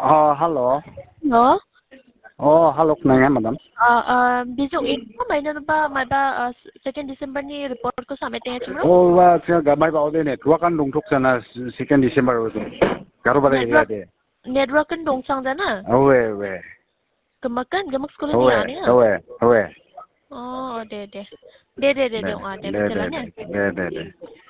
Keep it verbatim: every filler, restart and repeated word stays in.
Oh, halo. Halo? Oh, halo kenanya, madam. Uh, uh, besok itu mainan apa? Mada uh, second December ni report ko sa meeting at Oh, wa siya gamay ba ode ne. Tuwa kan dungtok sana second December ode. Karo ba area Network de. network kan dong sang dana. Owe, we. Kemakan gamak sekolah ni Owe, ani ah. owe, owe. Oh, de de. De de de De, dong ah, de de, betul de, lah ni. de, de, de.